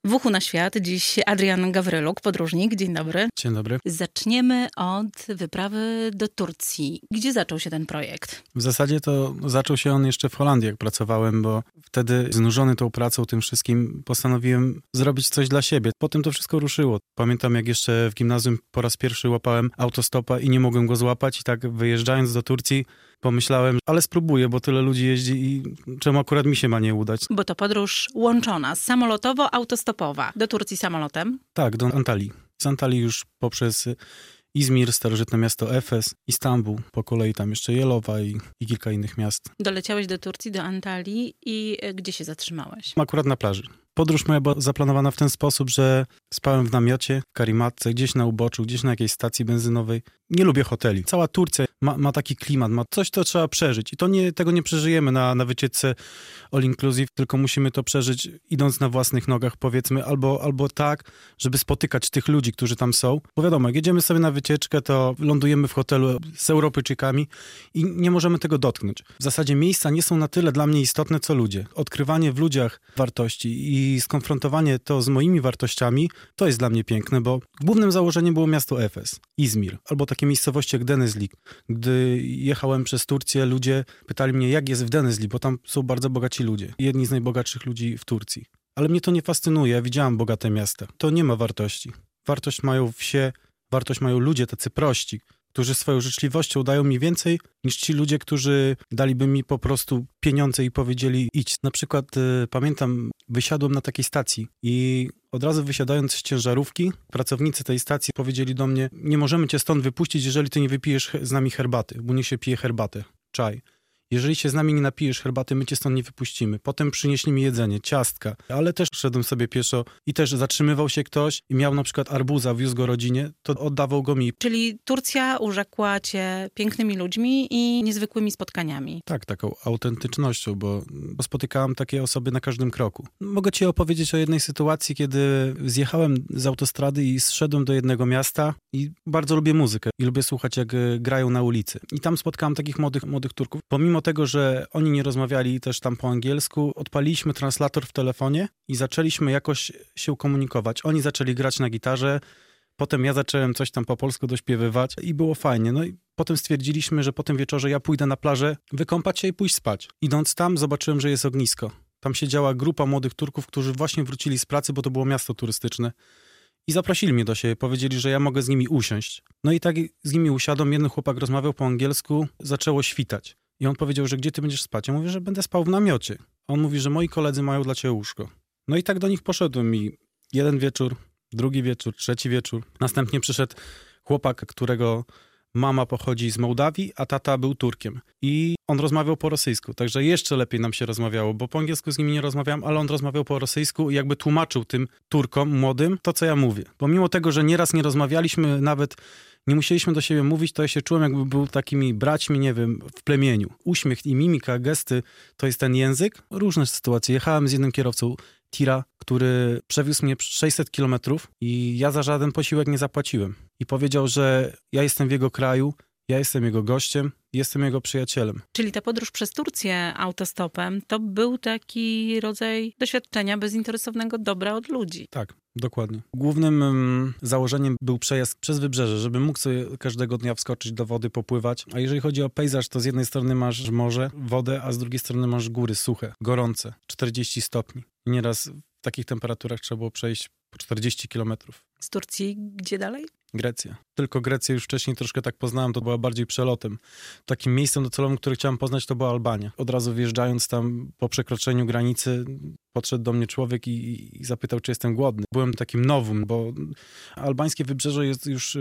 W Uchu na świat dziś Adrian Gawryluk, podróżnik. Dzień dobry. Dzień dobry. Zaczniemy od wyprawy do Turcji. Gdzie zaczął się ten projekt? W zasadzie to zaczął się on jeszcze w Holandii, jak pracowałem, bo wtedy znużony tą pracą, tym wszystkim, postanowiłem zrobić coś dla siebie. Potem to wszystko ruszyło. Pamiętam, jak jeszcze w gimnazjum po raz pierwszy łapałem autostopa i nie mogłem go złapać i tak wyjeżdżając do Turcji pomyślałem, ale spróbuję, bo tyle ludzi jeździ i czemu akurat mi się ma nie udać. Bo to podróż łączona, samolotowo-autostopowa. Do Turcji samolotem? Tak, do Antalii. Z Antalii już poprzez Izmir, starożytne miasto Efes, Istanbul, po kolei tam jeszcze Jelowa i kilka innych miast. Doleciałeś do Turcji, do Antalii i gdzie się zatrzymałeś? Akurat na plaży. Podróż moja była zaplanowana w ten sposób, że spałem w namiocie, w karimatce, gdzieś na uboczu, gdzieś na jakiejś stacji benzynowej. Nie lubię hoteli. Cała Turcja ma taki klimat, ma coś, co trzeba przeżyć. I tego nie przeżyjemy na wycieczce all inclusive, tylko musimy to przeżyć idąc na własnych nogach, powiedzmy, albo tak, żeby spotykać tych ludzi, którzy tam są. Bo wiadomo, jak jedziemy sobie na wycieczkę, to lądujemy w hotelu z Europejczykami i nie możemy tego dotknąć. W zasadzie miejsca nie są na tyle dla mnie istotne, co ludzie. Odkrywanie w ludziach wartości i skonfrontowanie to z moimi wartościami, to jest dla mnie piękne, bo głównym założeniem było miasto Efes, Izmir, albo takie miejscowości jak Denizli. Gdy jechałem przez Turcję, ludzie pytali mnie, jak jest w Denizli, bo tam są bardzo bogaci ludzie. Jedni z najbogatszych ludzi w Turcji. Ale mnie to nie fascynuje, ja widziałam bogate miasta. To nie ma wartości. Wartość mają wsie, wartość mają ludzie tacy prości, którzy swoją życzliwością dają mi więcej niż ci ludzie, którzy daliby mi po prostu pieniądze i powiedzieli idź. Na przykład pamiętam, wysiadłem na takiej stacji i od razu wysiadając z ciężarówki, pracownicy tej stacji powiedzieli do mnie, nie możemy cię stąd wypuścić, jeżeli ty nie wypijesz z nami herbaty, bo niech się pije herbatę, czaj. Jeżeli się z nami nie napijesz herbaty, my cię stąd nie wypuścimy. Potem przynieśli mi jedzenie, ciastka, ale też szedłem sobie pieszo i też zatrzymywał się ktoś i miał na przykład arbuza, wiózł go rodzinie, to oddawał go mi. Czyli Turcja urzekła cię pięknymi ludźmi i niezwykłymi spotkaniami. Tak, taką autentycznością, bo spotykałem takie osoby na każdym kroku. Mogę ci opowiedzieć o jednej sytuacji, kiedy zjechałem z autostrady i zszedłem do jednego miasta i bardzo lubię muzykę i lubię słuchać, jak grają na ulicy. I tam spotkałem takich młodych Turków. Pomimo tego, że oni nie rozmawiali też tam po angielsku, odpaliliśmy translator w telefonie i zaczęliśmy jakoś się komunikować. Oni zaczęli grać na gitarze, potem ja zacząłem coś tam po polsku dośpiewywać i było fajnie. No i potem stwierdziliśmy, że po tym wieczorze ja pójdę na plażę, wykąpać się i pójść spać. Idąc tam, zobaczyłem, że jest ognisko. Tam siedziała grupa młodych Turków, którzy właśnie wrócili z pracy, bo to było miasto turystyczne. I zaprosili mnie do siebie, powiedzieli, że ja mogę z nimi usiąść. No i tak z nimi usiadłem, jeden chłopak rozmawiał po angielsku, zaczęło świtać. I on powiedział, że gdzie ty będziesz spać? Ja mówię, że będę spał w namiocie. On mówi, że moi koledzy mają dla ciebie łóżko. No i tak do nich poszedłem i jeden wieczór, drugi wieczór, trzeci wieczór. Następnie przyszedł chłopak, którego mama pochodzi z Mołdawii, a tata był Turkiem. I on rozmawiał po rosyjsku, także jeszcze lepiej nam się rozmawiało, bo po angielsku z nimi nie rozmawiałem, ale on rozmawiał po rosyjsku i jakby tłumaczył tym Turkom młodym to, co ja mówię. Pomimo tego, że nieraz nie rozmawialiśmy, nawet nie musieliśmy do siebie mówić, to ja się czułem, jakby był takimi braćmi, nie wiem, w plemieniu. Uśmiech i mimika, gesty, to jest ten język. Różne sytuacje. Jechałem z jednym kierowcą tira, który przewiózł mnie 600 kilometrów i ja za żaden posiłek nie zapłaciłem. I powiedział, że ja jestem w jego kraju, ja jestem jego gościem, jestem jego przyjacielem. Czyli ta podróż przez Turcję autostopem to był taki rodzaj doświadczenia bezinteresownego dobra od ludzi. Tak, dokładnie. Głównym założeniem był przejazd przez wybrzeże, żeby mógł sobie każdego dnia wskoczyć do wody, popływać. A jeżeli chodzi o pejzaż, to z jednej strony masz morze, wodę, a z drugiej strony masz góry suche, gorące, 40 stopni. I nieraz w takich temperaturach trzeba było przejść po 40 kilometrów. Z Turcji gdzie dalej? Grecja. Tylko Grecję już wcześniej troszkę tak poznałem, to była bardziej przelotem. Takim miejscem docelowym, które chciałem poznać, to była Albania. Od razu wjeżdżając tam po przekroczeniu granicy, podszedł do mnie człowiek i zapytał, czy jestem głodny. Byłem takim nowym, bo albańskie wybrzeże jest już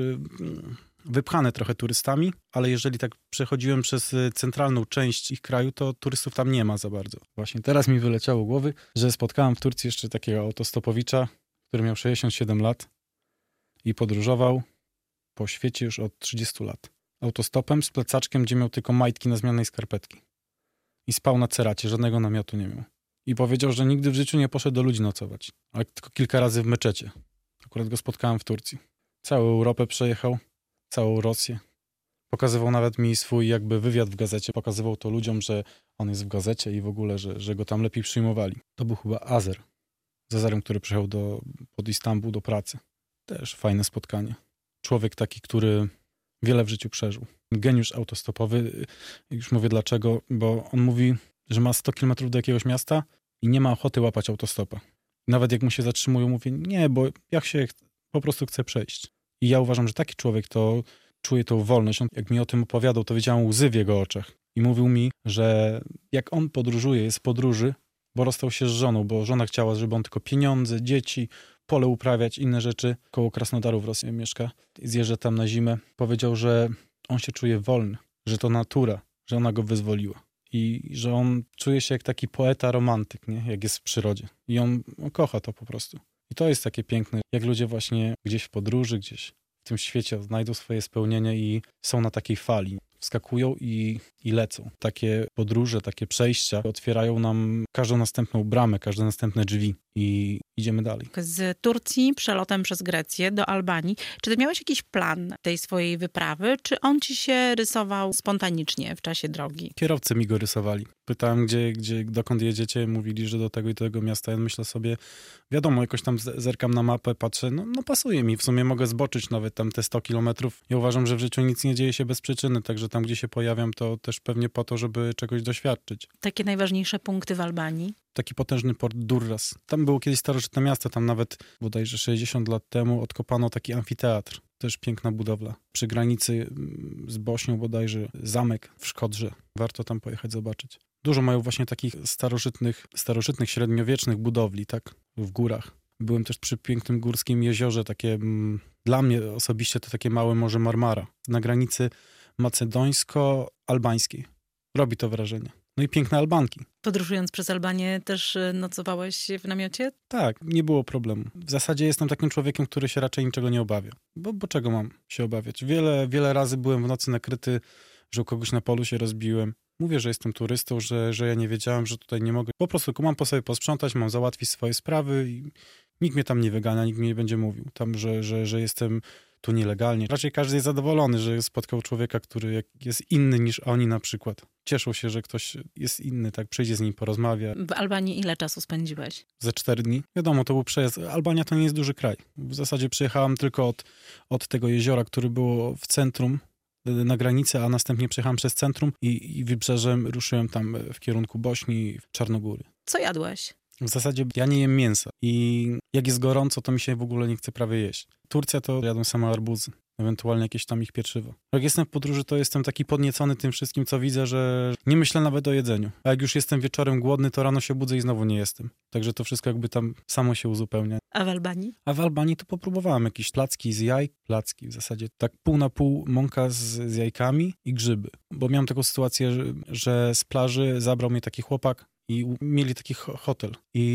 wypchane trochę turystami, ale jeżeli tak przechodziłem przez centralną część ich kraju, to turystów tam nie ma za bardzo. Właśnie teraz mi wyleciało głowy, że spotkałem w Turcji jeszcze takiego autostopowicza, który miał 67 lat i podróżował po świecie już od 30 lat. Autostopem z plecaczkiem, gdzie miał tylko majtki na zmianę i skarpetki. I spał na ceracie, żadnego namiotu nie miał. I powiedział, że nigdy w życiu nie poszedł do ludzi nocować, ale tylko kilka razy w meczecie. Akurat go spotkałem w Turcji. Całą Europę przejechał, całą Rosję. Pokazywał nawet mi swój jakby wywiad w gazecie. Pokazywał to ludziom, że on jest w gazecie i w ogóle, że go tam lepiej przyjmowali. To był chyba Azer. Cezarym, który przyjechał pod Istanbul do pracy. Też fajne spotkanie. Człowiek taki, który wiele w życiu przeżył. Geniusz autostopowy. Już mówię dlaczego, bo on mówi, że ma 100 kilometrów do jakiegoś miasta i nie ma ochoty łapać autostopa. Nawet jak mu się zatrzymują, mówi, nie, bo po prostu chcę przejść. I ja uważam, że taki człowiek to czuje tą wolność. On, jak mi o tym opowiadał, to widziałem łzy w jego oczach. I mówił mi, że jak on podróżuje, jest w podróży, bo rozstał się z żoną, bo żona chciała, żeby on tylko pieniądze, dzieci, pole uprawiać, inne rzeczy. Koło Krasnodaru w Rosji mieszka. Zjeżdża tam na zimę. Powiedział, że on się czuje wolny, że to natura, że ona go wyzwoliła. I że on czuje się jak taki poeta, romantyk, nie? Jak jest w przyrodzie. I on kocha to po prostu. I to jest takie piękne, jak ludzie właśnie gdzieś w podróży, gdzieś w tym świecie znajdą swoje spełnienie i są na takiej fali. Wskakują i lecą. Takie podróże, takie przejścia otwierają nam każdą następną bramę, każde następne drzwi i idziemy dalej. Z Turcji przelotem przez Grecję do Albanii. Czy ty miałeś jakiś plan tej swojej wyprawy, czy on ci się rysował spontanicznie w czasie drogi? Kierowcy mi go rysowali. Pytałem, dokąd jedziecie, mówili, że do tego i tego miasta. Ja myślę sobie, wiadomo, jakoś tam zerkam na mapę, patrzę, no pasuje mi, w sumie mogę zboczyć nawet tam te 100 kilometrów. Ja uważam, że w życiu nic nie dzieje się bez przyczyny, także tam, gdzie się pojawiam, to też pewnie po to, żeby czegoś doświadczyć. Takie najważniejsze punkty w Albanii? Taki potężny port Durrës. Tam było kiedyś starożytne miasto, tam nawet bodajże 60 lat temu odkopano taki amfiteatr. Też piękna budowla. Przy granicy z Bośnią bodajże zamek w Szkodrze. Warto tam pojechać zobaczyć. Dużo mają właśnie takich starożytnych, średniowiecznych budowli, tak? W górach. Byłem też przy pięknym górskim jeziorze, takie dla mnie osobiście to takie małe Morze Marmara. Na granicy macedońsko-albańskiej. Robi to wrażenie. No i piękne Albanki. Podróżując przez Albanię też nocowałeś w namiocie? Tak, nie było problemu. W zasadzie jestem takim człowiekiem, który się raczej niczego nie obawia. Bo czego mam się obawiać? Wiele razy byłem w nocy nakryty, że u kogoś na polu się rozbiłem. Mówię, że jestem turystą, że ja nie wiedziałem, że tutaj nie mogę. Po prostu mam po sobie posprzątać, mam załatwić swoje sprawy i nikt mnie tam nie wygania, nikt mi nie będzie mówił tam, że jestem tu nielegalnie. Raczej każdy jest zadowolony, że spotkał człowieka, który jest inny niż oni na przykład. Cieszą się, że ktoś jest inny, tak, przyjdzie z nim, porozmawia. W Albanii ile czasu spędziłeś? Ze 4 dni. Wiadomo, to był przejazd. Albania to nie jest duży kraj. W zasadzie przyjechałem tylko od tego jeziora, które było w centrum, na granicy, a następnie przejechałem przez centrum i wybrzeżem ruszyłem tam w kierunku Bośni, Czarnogóry. Co jadłeś? W zasadzie ja nie jem mięsa i jak jest gorąco, to mi się w ogóle nie chce prawie jeść. Turcja to jadłem same arbuzy, ewentualnie jakieś tam ich pieczywo. Jak jestem w podróży, to jestem taki podniecony tym wszystkim, co widzę, że nie myślę nawet o jedzeniu. A jak już jestem wieczorem głodny, to rano się budzę i znowu nie jestem. Także to wszystko jakby tam samo się uzupełnia. A w Albanii? A w Albanii to popróbowałem jakieś placki z jaj. Placki w zasadzie tak pół na pół mąka z jajkami i grzyby. Bo miałem taką sytuację, że z plaży zabrał mnie taki chłopak, i mieli taki hotel.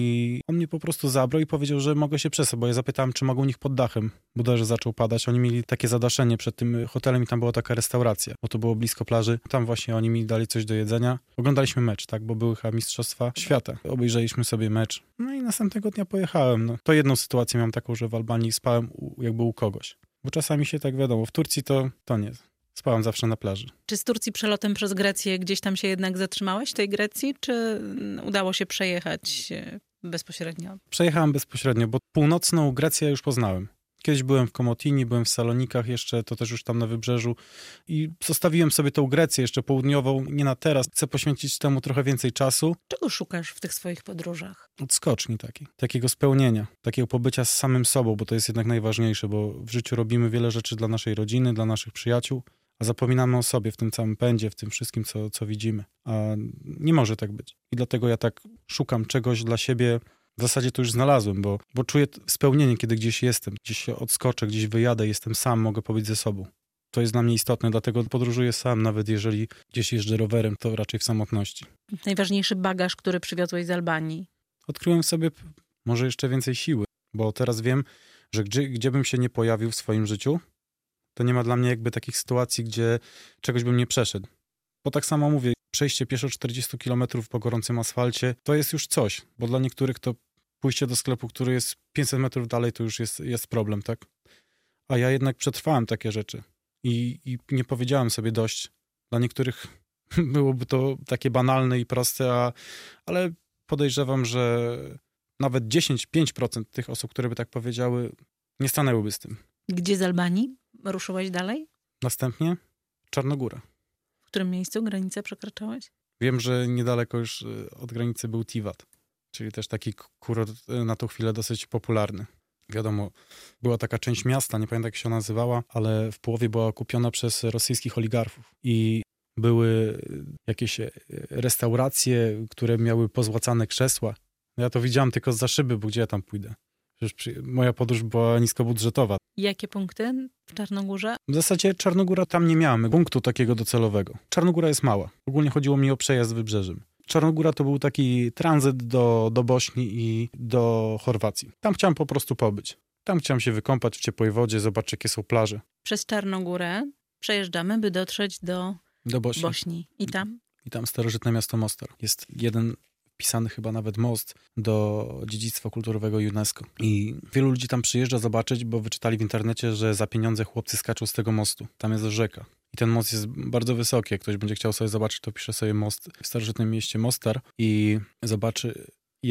I on mnie po prostu zabrał i powiedział, że mogę się przespać, bo ja zapytałem, czy mogą u nich pod dachem, bo deszcz zaczął padać. Oni mieli takie zadaszenie przed tym hotelem i tam była taka restauracja, bo to było blisko plaży. Tam właśnie oni mi dali coś do jedzenia. Oglądaliśmy mecz, tak, bo były chyba Mistrzostwa Świata. Obejrzeliśmy sobie mecz. No i następnego dnia pojechałem. No, to jedną sytuację miałem taką, że w Albanii spałem jakby u kogoś. Bo czasami się tak wiadomo, w Turcji to nie. Spałem zawsze na plaży. Czy z Turcji przelotem przez Grecję gdzieś tam się jednak zatrzymałeś w tej Grecji, czy udało się przejechać bezpośrednio? Przejechałem bezpośrednio, bo północną Grecję już poznałem. Kiedyś byłem w Komotini, byłem w Salonikach jeszcze, to też już tam na wybrzeżu i zostawiłem sobie tą Grecję jeszcze południową, nie na teraz. Chcę poświęcić temu trochę więcej czasu. Czego szukasz w tych swoich podróżach? Odskoczni takiego spełnienia, takiego pobycia z samym sobą, bo to jest jednak najważniejsze, bo w życiu robimy wiele rzeczy dla naszej rodziny, dla naszych przyjaciół, a zapominamy o sobie w tym całym pędzie, w tym wszystkim, co widzimy. A nie może tak być. I dlatego ja tak szukam czegoś dla siebie. W zasadzie to już znalazłem, bo czuję spełnienie, kiedy gdzieś jestem. Gdzieś się odskoczę, gdzieś wyjadę, jestem sam, mogę pobyć ze sobą. To jest dla mnie istotne, dlatego podróżuję sam, nawet jeżeli gdzieś jeżdżę rowerem, to raczej w samotności. Najważniejszy bagaż, który przywiozłeś z Albanii? Odkryłem sobie może jeszcze więcej siły, bo teraz wiem, że gdzie bym się nie pojawił w swoim życiu, to nie ma dla mnie jakby takich sytuacji, gdzie czegoś bym nie przeszedł. Bo tak samo mówię, przejście pieszo 40 km po gorącym asfalcie, to jest już coś, bo dla niektórych to pójście do sklepu, który jest 500 metrów dalej, to już jest problem, tak? A ja jednak przetrwałem takie rzeczy i nie powiedziałem sobie dość. Dla niektórych byłoby to takie banalne i proste, ale podejrzewam, że nawet 10-5% tych osób, które by tak powiedziały, nie stanęłyby z tym. Gdzie z Albanii ruszyłeś dalej? Następnie Czarnogóra. W którym miejscu granicę przekraczałeś? Wiem, że niedaleko już od granicy był Tivat, czyli też taki kurort na tą chwilę dosyć popularny. Wiadomo, była taka część miasta, nie pamiętam jak się nazywała, ale w połowie była kupiona przez rosyjskich oligarchów i były jakieś restauracje, które miały pozłacane krzesła. Ja to widziałem tylko zza szyby, bo gdzie ja tam pójdę? Przecież moja podróż była niskobudżetowa. Jakie punkty w Czarnogórze? W zasadzie Czarnogóra tam nie miałem punktu takiego docelowego. Czarnogóra jest mała. Ogólnie chodziło mi o przejazd wybrzeżem. Czarnogóra to był taki tranzyt do Bośni i do Chorwacji. Tam chciałem po prostu pobyć. Tam chciałem się wykąpać w ciepłej wodzie, zobaczyć jakie są plaże. Przez Czarnogórę przejeżdżamy, by dotrzeć do Bośni. I tam? I tam starożytne miasto Mostar. Jest jeden wpisany chyba nawet most do dziedzictwa kulturowego UNESCO. I wielu ludzi tam przyjeżdża zobaczyć, bo wyczytali w internecie, że za pieniądze chłopcy skaczą z tego mostu. Tam jest rzeka. I ten most jest bardzo wysoki. Jak ktoś będzie chciał sobie zobaczyć, to pisze sobie most w starożytnym mieście Mostar i zobaczy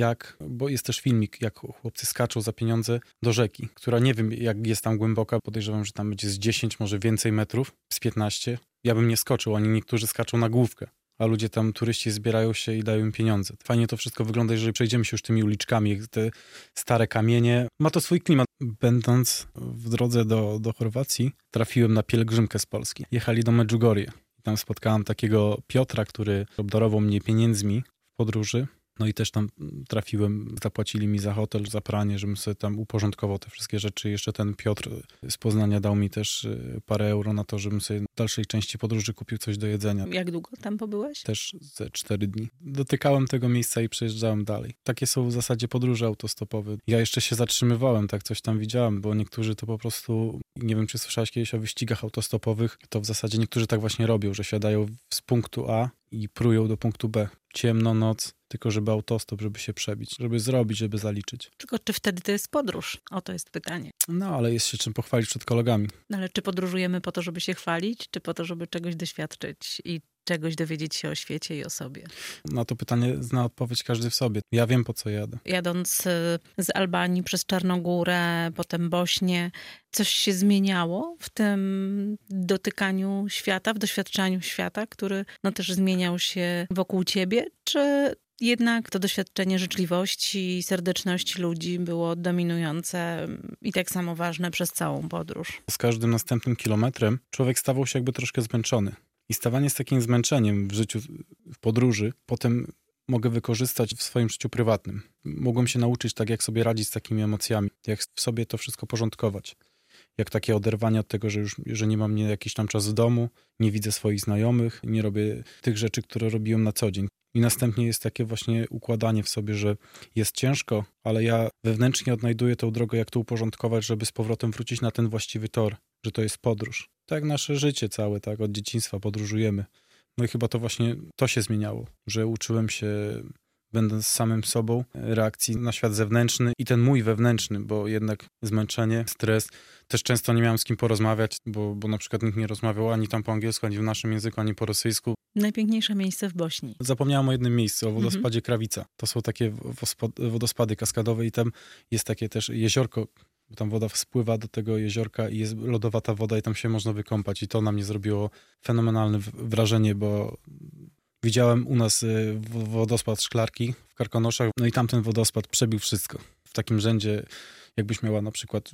bo jest też filmik, jak chłopcy skaczą za pieniądze do rzeki, która nie wiem jak jest tam głęboka. Podejrzewam, że tam będzie z 10, może więcej metrów, z 15. Ja bym nie skoczył, oni niektórzy skaczą na główkę. A ludzie tam, turyści zbierają się i dają im pieniądze. Fajnie to wszystko wygląda, jeżeli przejdziemy się już tymi uliczkami, te stare kamienie. Ma to swój klimat. Będąc w drodze do Chorwacji, trafiłem na pielgrzymkę z Polski. Jechali do Medjugorje. Tam spotkałem takiego Piotra, który obdarował mnie pieniędzmi w podróży. No i też tam trafiłem, zapłacili mi za hotel, za pranie, żebym sobie tam uporządkował te wszystkie rzeczy. Jeszcze ten Piotr z Poznania dał mi też parę euro na to, żebym sobie w dalszej części podróży kupił coś do jedzenia. Jak długo tam pobyłeś? Też ze 4 dni. Dotykałem tego miejsca i przejeżdżałem dalej. Takie są w zasadzie podróże autostopowe. Ja jeszcze się zatrzymywałem, tak coś tam widziałem, bo niektórzy to po prostu, nie wiem czy słyszałeś kiedyś o wyścigach autostopowych, to w zasadzie niektórzy tak właśnie robią, że siadają z punktu A i prują do punktu B. Ciemno, noc, tylko żeby autostop, żeby się przebić, żeby zrobić, żeby zaliczyć. Tylko czy wtedy to jest podróż? O, to jest pytanie. No, ale jest się czym pochwalić przed kolegami. Ale czy podróżujemy po to, żeby się chwalić, czy po to, żeby czegoś doświadczyć i czegoś dowiedzieć się o świecie i o sobie? Na to pytanie zna odpowiedź każdy w sobie. Ja wiem, po co jadę. Jadąc z Albanii przez Czarnogórę, potem Bośnię, coś się zmieniało w tym dotykaniu świata, w doświadczaniu świata, który też zmieniał się wokół ciebie? Czy jednak to doświadczenie życzliwości, serdeczności ludzi było dominujące i tak samo ważne przez całą podróż? Z każdym następnym kilometrem człowiek stawał się jakby troszkę zmęczony. I stawanie z takim zmęczeniem w życiu, w podróży, potem mogę wykorzystać w swoim życiu prywatnym. Mogłem się nauczyć tak, jak sobie radzić z takimi emocjami, jak w sobie to wszystko porządkować. Jak takie oderwanie od tego, że nie mam jakiś tam czas w domu, nie widzę swoich znajomych, nie robię tych rzeczy, które robiłem na co dzień. I następnie jest takie właśnie układanie w sobie, że jest ciężko, ale ja wewnętrznie odnajduję tą drogę, jak to uporządkować, żeby z powrotem wrócić na ten właściwy tor, że to jest podróż. Tak nasze życie całe, tak od dzieciństwa podróżujemy. No i chyba to właśnie to się zmieniało, że uczyłem się, będąc samym sobą, reakcji na świat zewnętrzny i ten mój wewnętrzny, bo jednak zmęczenie, stres. Też często nie miałem z kim porozmawiać, bo na przykład nikt nie rozmawiał ani tam po angielsku, ani w naszym języku, ani po rosyjsku. Najpiękniejsze miejsce w Bośni. Zapomniałem o jednym miejscu, o wodospadzie Krawica. To są takie wodospady kaskadowe i tam jest takie też jeziorko, bo tam woda spływa do tego jeziorka i jest lodowata woda i tam się można wykąpać. I to na mnie zrobiło fenomenalne wrażenie, bo widziałem u nas wodospad Szklarki w Karkonoszach, no i tamten wodospad przebił wszystko. W takim rzędzie, jakbyś miała na przykład,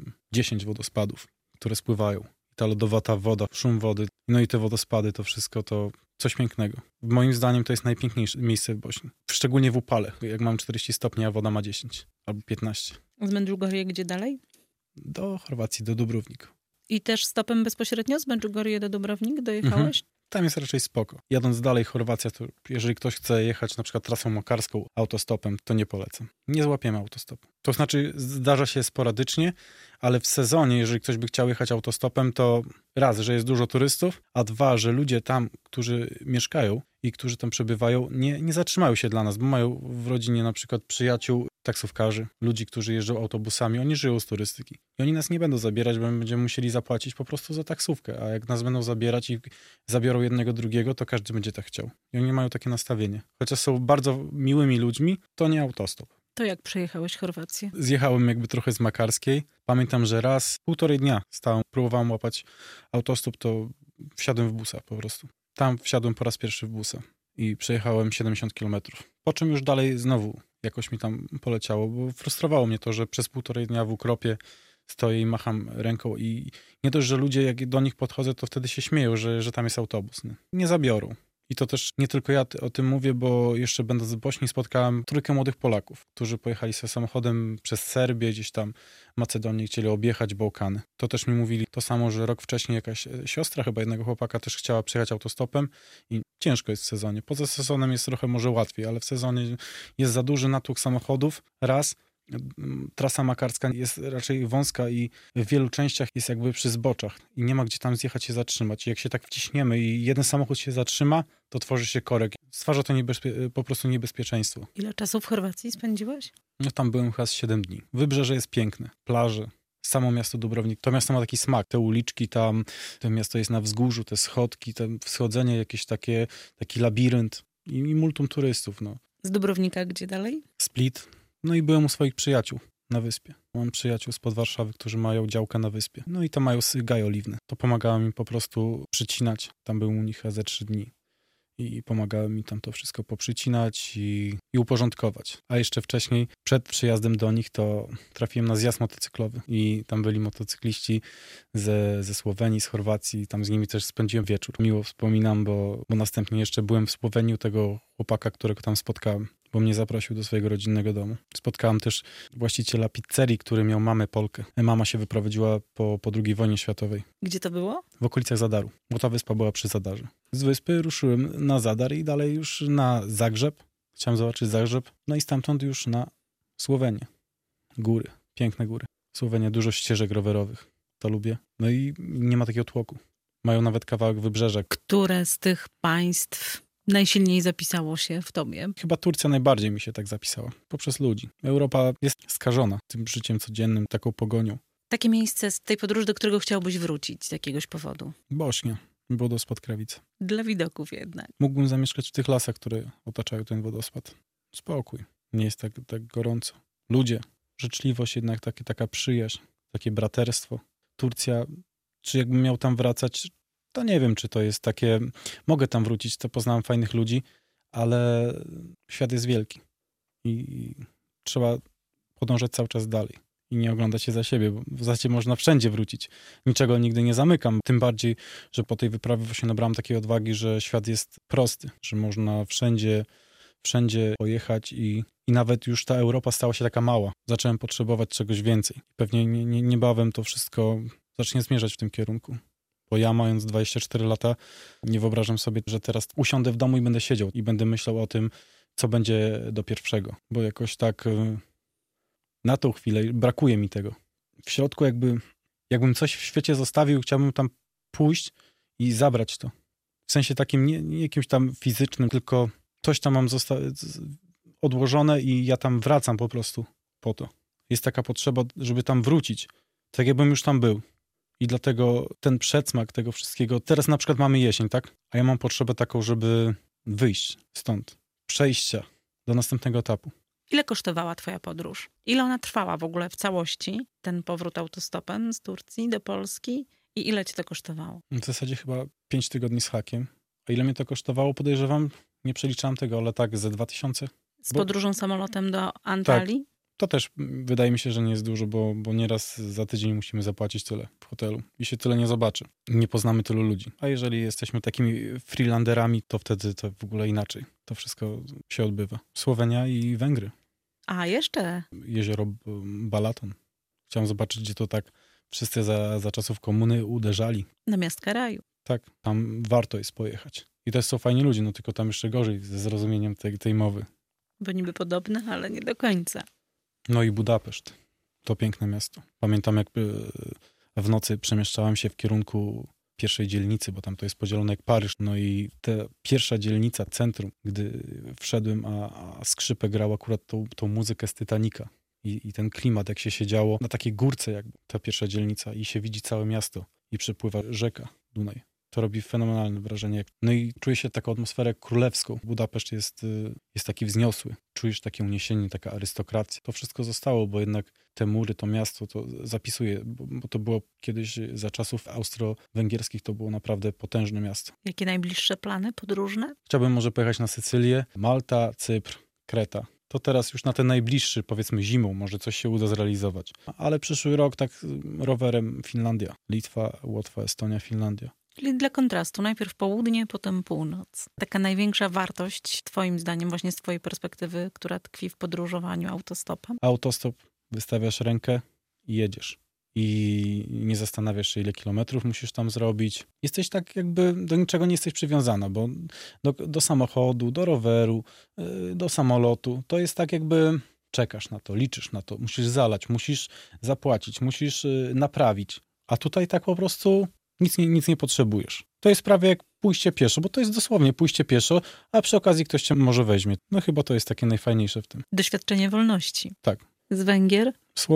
10 wodospadów, które spływają. Ta lodowata woda, szum wody, no i te wodospady, to wszystko to coś pięknego. Moim zdaniem to jest najpiękniejsze miejsce w Bośni. Szczególnie w upale, jak mam 40 stopni, a woda ma 10 albo 15. Z Medjugorje gdzie dalej? Do Chorwacji, do Dubrownika. I też stopem bezpośrednio z Medjugorje do Dubrownik dojechałeś? Tam jest raczej spoko. Jadąc dalej Chorwacja, to jeżeli ktoś chce jechać na przykład trasą makarską autostopem, to nie polecam. Nie złapiemy autostopu. To znaczy zdarza się sporadycznie, ale w sezonie, jeżeli ktoś by chciał jechać autostopem, to raz, że jest dużo turystów, a dwa, że ludzie tam, którzy mieszkają i którzy tam przebywają, nie zatrzymają się dla nas, bo mają w rodzinie na przykład przyjaciół, taksówkarzy, ludzi, którzy jeżdżą autobusami, oni żyją z turystyki. I oni nas nie będą zabierać, bo my będziemy musieli zapłacić po prostu za taksówkę, a jak nas będą zabierać i zabiorą jednego, drugiego, to każdy będzie tak chciał. I oni mają takie nastawienie. Chociaż są bardzo miłymi ludźmi, to nie autostop. To jak przejechałeś Chorwację? Zjechałem jakby trochę z Makarskiej. Pamiętam, że raz, 1,5 dnia stałem, próbowałem łapać autostop, to wsiadłem w busa po prostu. Tam wsiadłem po raz pierwszy w busa i przejechałem 70 kilometrów. Po czym już dalej znowu jakoś mi tam poleciało, bo frustrowało mnie to, że przez 1,5 dnia w ukropie stoję i macham ręką i nie dość, że ludzie jak do nich podchodzę, to wtedy się śmieją, że tam jest autobus. Nie zabiorą. I to też nie tylko ja o tym mówię, bo jeszcze będąc w Bośni spotkałem 3 młodych Polaków, którzy pojechali sobie samochodem przez Serbię, gdzieś tam Macedonię, chcieli objechać Bałkany. To też mi mówili to samo, że rok wcześniej jakaś siostra chyba jednego chłopaka też chciała przyjechać autostopem i ciężko jest w sezonie. Poza sezonem jest trochę może łatwiej, ale w sezonie jest za duży natłok samochodów, raz. Trasa makarska jest raczej wąska i w wielu częściach jest jakby przy zboczach i nie ma gdzie tam zjechać się zatrzymać. I jak się tak wciśniemy i jeden samochód się zatrzyma, to tworzy się korek. Stwarza to po prostu niebezpieczeństwo. Ile czasu w Chorwacji spędziłeś? No tam byłem chyba z 7 dni. Wybrzeże jest piękne, plaże, samo miasto Dubrovnik. To miasto ma taki smak, te uliczki tam, to miasto jest na wzgórzu, te schodki, te wschodzenie, jakieś taki labirynt i multum turystów. No. Z Dubrownika gdzie dalej? Split. No i byłem u swoich przyjaciół na wyspie. Mam przyjaciół spod Warszawy, którzy mają działkę na wyspie. No i tam mają gaj oliwny. To pomagałem im po prostu przycinać. Tam byłem u nich ze 3 dni. I pomagałem mi tam to wszystko poprzycinać i uporządkować. A jeszcze wcześniej, przed przyjazdem do nich, to trafiłem na zjazd motocyklowy. I tam byli motocykliści ze Słowenii, z Chorwacji. Tam z nimi też spędziłem wieczór. Miło wspominam, bo następnie jeszcze byłem w Słowenii u tego chłopaka, którego tam spotkałem, bo mnie zaprosił do swojego rodzinnego domu. Spotkałem też właściciela pizzerii, który miał mamę Polkę. Mama się wyprowadziła po II wojnie światowej. Gdzie to było? W okolicach Zadaru, bo ta wyspa była przy Zadarze. Z wyspy ruszyłem na Zadar i dalej już na Zagrzeb. Chciałem zobaczyć Zagrzeb. No i stamtąd już na Słowenię. Góry, piękne góry. Słowenia, dużo ścieżek rowerowych. To lubię. No i nie ma takiego tłoku. Mają nawet kawałek wybrzeża. Które z tych państw najsilniej zapisało się w tobie? Chyba Turcja najbardziej mi się tak zapisała. Poprzez ludzi. Europa jest skażona tym życiem codziennym, taką pogonią. Takie miejsce z tej podróży, do którego chciałbyś wrócić z jakiegoś powodu? Bośnia. Wodospad Krawice. Dla widoków jednak. Mógłbym zamieszkać w tych lasach, które otaczają ten wodospad. Spokój. Nie jest tak gorąco. Ludzie. Życzliwość jednak, taka przyjaźń. Takie braterstwo. Turcja. Czy jakbym miał tam wracać, to nie wiem, czy to jest takie... Mogę tam wrócić, to poznałem fajnych ludzi, ale świat jest wielki. I trzeba podążać cały czas dalej. I nie oglądać się za siebie, bo w zasadzie można wszędzie wrócić. Niczego nigdy nie zamykam. Tym bardziej, że po tej wyprawie właśnie nabrałem takiej odwagi, że świat jest prosty, że można wszędzie pojechać i nawet już ta Europa stała się taka mała. Zacząłem potrzebować czegoś więcej. Pewnie niebawem to wszystko zacznie zmierzać w tym kierunku. Bo ja, mając 24 lata, nie wyobrażam sobie, że teraz usiądę w domu i będę siedział i będę myślał o tym, co będzie do pierwszego. Bo jakoś tak na tą chwilę brakuje mi tego. W środku jakbym coś w świecie zostawił, chciałbym tam pójść i zabrać to. W sensie takim nie jakimś tam fizycznym, tylko coś tam mam odłożone i ja tam wracam po prostu po to. Jest taka potrzeba, żeby tam wrócić. Tak jakbym już tam był. I dlatego ten przedsmak tego wszystkiego... Teraz na przykład mamy jesień, tak? A ja mam potrzebę taką, żeby wyjść stąd. Przejścia do następnego etapu. Ile kosztowała twoja podróż? Ile ona trwała w ogóle w całości? Ten powrót autostopem z Turcji do Polski? I ile ci to kosztowało? W zasadzie chyba 5 tygodni z hakiem. A ile mnie to kosztowało, podejrzewam, nie przeliczałem tego, ale tak, ze 2000. Z podróżą samolotem do Antalii? Tak. To też wydaje mi się, że nie jest dużo, bo nieraz za tydzień musimy zapłacić tyle w hotelu i się tyle nie zobaczy. Nie poznamy tylu ludzi. A jeżeli jesteśmy takimi freelanderami, to wtedy to w ogóle inaczej. To wszystko się odbywa. Słowenia i Węgry. A jeszcze? Jezioro Balaton. Chciałem zobaczyć, gdzie to tak wszyscy za czasów komuny uderzali. Namiastka raju. Tak, tam warto jest pojechać. I też są fajni ludzie, no tylko tam jeszcze gorzej ze zrozumieniem tej mowy. Bo niby podobne, ale nie do końca. No i Budapeszt. To piękne miasto. Pamiętam, jak w nocy przemieszczałem się w kierunku pierwszej dzielnicy, bo tam to jest podzielone jak Paryż. No i ta pierwsza dzielnica, centrum, gdy wszedłem, a skrzypek grał akurat tą muzykę z Titanica. I ten klimat, jak się siedziało na takiej górce, jakby ta pierwsza dzielnica i się widzi całe miasto i przepływa rzeka Dunaj. To robi fenomenalne wrażenie. No i czuje się taką atmosferę królewską. Budapeszt jest taki wzniosły. Czujesz takie uniesienie, taka arystokracja. To wszystko zostało, bo jednak te mury, to miasto to zapisuje, bo to było kiedyś za czasów austro-węgierskich, to było naprawdę potężne miasto. Jakie najbliższe plany podróżne? Chciałbym może pojechać na Sycylię, Malta, Cypr, Kreta. To teraz już na ten najbliższy, powiedzmy zimą, może coś się uda zrealizować. Ale przyszły rok tak rowerem Finlandia. Litwa, Łotwa, Estonia, Finlandia. Czyli dla kontrastu, najpierw południe, potem północ. Taka największa wartość, twoim zdaniem, właśnie z twojej perspektywy, która tkwi w podróżowaniu autostopem? Autostop, wystawiasz rękę i jedziesz. I nie zastanawiasz się, ile kilometrów musisz tam zrobić. Jesteś tak jakby, do niczego nie jesteś przywiązana, bo do samochodu, do roweru, do samolotu, to jest tak jakby czekasz na to, liczysz na to, musisz zalać, musisz zapłacić, musisz naprawić. A tutaj tak po prostu nic nie potrzebujesz. To jest prawie jak pójście pieszo, bo to jest dosłownie pójście pieszo, a przy okazji ktoś cię może weźmie. No chyba to jest takie najfajniejsze w tym. Doświadczenie wolności. Tak. Z Węgier?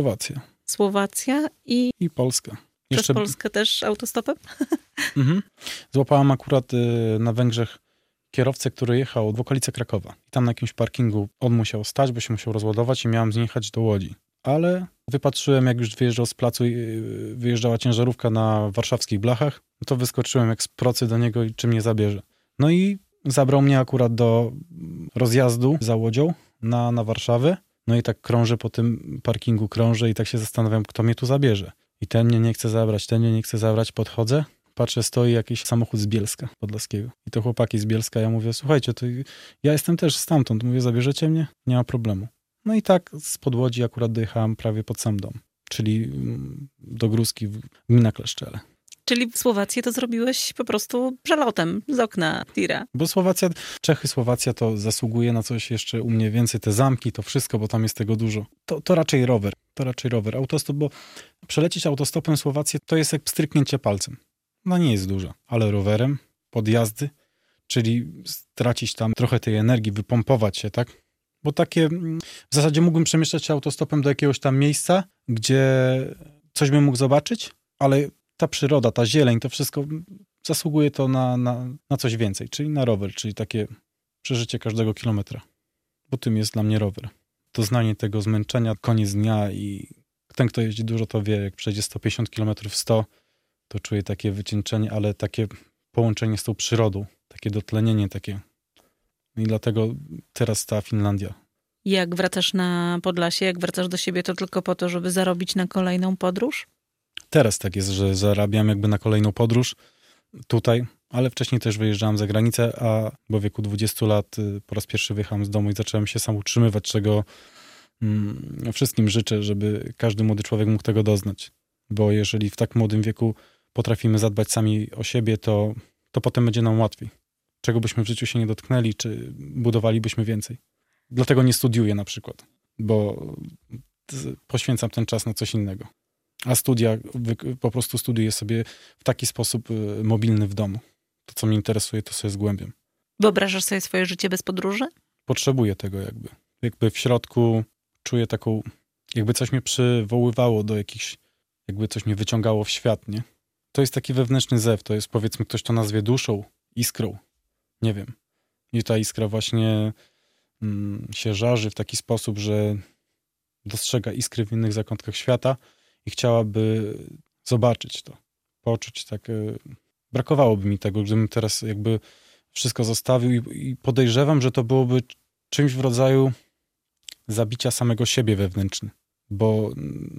Słowacja i Polska. Przez Polskę też autostopem? Mhm. Złapałam akurat na Węgrzech kierowcę, który jechał w okolice Krakowa. I tam na jakimś parkingu on musiał stać, bo się musiał rozładować i miałem z nim jechać do Łodzi. Ale wypatrzyłem, jak już wyjeżdżał z placu i wyjeżdżała ciężarówka na warszawskich blachach, to wyskoczyłem jak z procy do niego i czy mnie zabierze. No i zabrał mnie akurat do rozjazdu za Łodzią na Warszawę. No i tak krążę po tym parkingu, i tak się zastanawiam, kto mnie tu zabierze. I ten mnie nie chce zabrać, podchodzę, patrzę, stoi jakiś samochód z Bielska Podlaskiego. I to chłopaki z Bielska, ja mówię, słuchajcie, to ja jestem też stamtąd. Mówię, zabierzecie mnie? Nie ma problemu. No i tak spod Łodzi akurat dojechałem prawie pod sam dom, czyli do Gruski, gmina Kleszczele. Czyli Słowację to zrobiłeś po prostu przelotem z okna tira. Bo Słowacja to zasługuje na coś jeszcze u mnie więcej, te zamki, to wszystko, bo tam jest tego dużo. To raczej rower. Autostop, bo przelecieć autostopem Słowację to jest jak pstryknięcie palcem. No nie jest dużo, ale rowerem, podjazdy, czyli stracić tam trochę tej energii, wypompować się, tak? Bo takie, w zasadzie mógłbym przemieszczać się autostopem do jakiegoś tam miejsca, gdzie coś bym mógł zobaczyć, ale ta przyroda, ta zieleń, to wszystko zasługuje to na coś więcej, czyli na rower, czyli takie przeżycie każdego kilometra. Bo tym jest dla mnie rower. Doznanie tego zmęczenia, koniec dnia i ten, kto jeździ dużo, to wie, jak przejdzie 150 km w 100, to czuje takie wycieńczenie, ale takie połączenie z tą przyrodą, takie dotlenienie, takie. I dlatego teraz ta Finlandia. Jak wracasz na Podlasie, jak wracasz do siebie, to tylko po to, żeby zarobić na kolejną podróż? Teraz tak jest, że zarabiam jakby na kolejną podróż tutaj, ale wcześniej też wyjeżdżałem za granicę, bo w wieku 20 lat po raz pierwszy wyjechałem z domu i zacząłem się sam utrzymywać, czego wszystkim życzę, żeby każdy młody człowiek mógł tego doznać. Bo jeżeli w tak młodym wieku potrafimy zadbać sami o siebie, to potem będzie nam łatwiej. Czego byśmy w życiu się nie dotknęli, czy budowalibyśmy więcej. Dlatego nie studiuję na przykład, bo poświęcam ten czas na coś innego. A studia, po prostu studiuję sobie w taki sposób mobilny w domu. To, co mnie interesuje, to sobie zgłębiam. Wyobrażasz sobie swoje życie bez podróży? Potrzebuję tego jakby. Jakby w środku czuję taką, jakby coś mnie przywoływało do jakichś, jakby coś mnie wyciągało w świat, nie? To jest taki wewnętrzny zew, to jest powiedzmy, ktoś to nazwie duszą, iskrą. Nie wiem. I ta iskra właśnie się żarzy w taki sposób, że dostrzega iskry w innych zakątkach świata i chciałaby zobaczyć to, poczuć tak. Brakowałoby mi tego, gdybym teraz jakby wszystko zostawił i podejrzewam, że to byłoby czymś w rodzaju zabicia samego siebie wewnętrznie, bo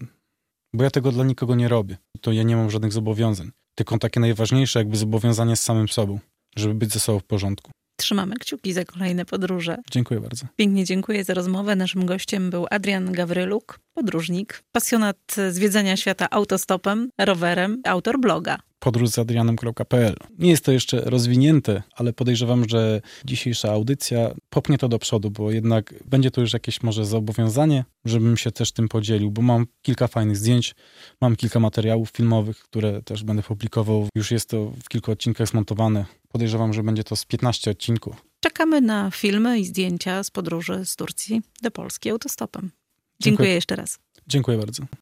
ja tego dla nikogo nie robię. To ja nie mam żadnych zobowiązań, tylko takie najważniejsze jakby zobowiązania z samym sobą, żeby być ze sobą w porządku. Trzymamy kciuki za kolejne podróże. Dziękuję bardzo. Pięknie dziękuję za rozmowę. Naszym gościem był Adrian Gawryluk, podróżnik, pasjonat zwiedzania świata autostopem, rowerem, autor bloga. podróżzadrianem.pl. Nie jest to jeszcze rozwinięte, ale podejrzewam, że dzisiejsza audycja popchnie to do przodu, bo jednak będzie to już jakieś może zobowiązanie, żebym się też tym podzielił, bo mam kilka fajnych zdjęć, mam kilka materiałów filmowych, które też będę publikował. Już jest to w kilku odcinkach zmontowane. Podejrzewam, że będzie to z 15 odcinków. Czekamy na filmy i zdjęcia z podróży z Turcji do Polski autostopem. Dziękuję jeszcze raz. Dziękuję bardzo.